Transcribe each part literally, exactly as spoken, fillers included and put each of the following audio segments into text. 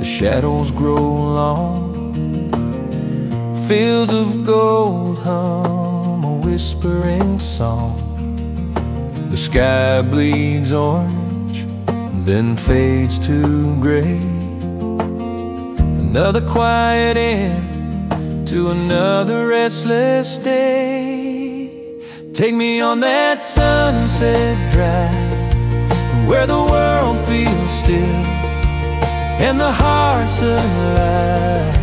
the shadows grow long. Fields of gold hum a whispering song. The sky bleeds orange, then fades to gray. Another quiet end to another restless day. Take me on that sunset drive, where the world feels still and the heart's alive.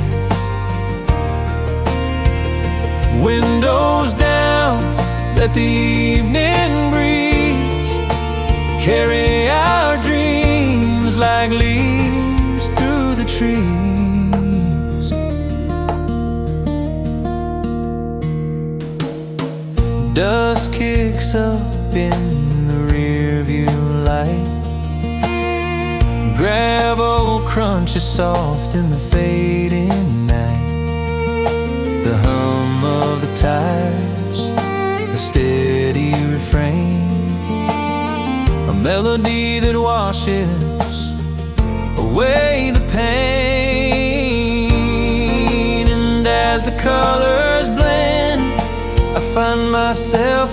Windows down, let the evening breeze carry our dreams like leaves through the trees. Dust kicks up in the rear view light. Gravel crunches soft in the fading night. The hum of the tires, a steady refrain, a melody that washes away the pain. And as the colors blend, I find myself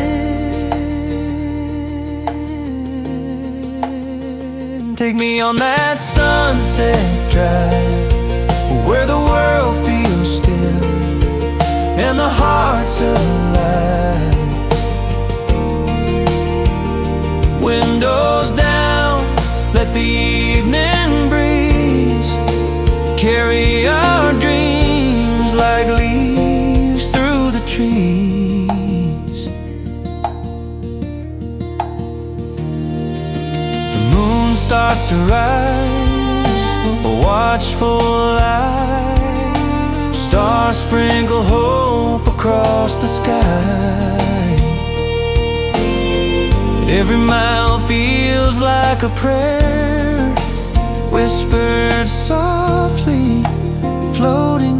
again. Take me on that sunset drive, where the world feels still and the heart's alive. Windows down, let the evening breeze carry our dreams like leaves through the trees. The moon starts to rise, a watchful eye. Stars sprinkle hope across the sky. Every mile feels like a prayer, whispered softly, floating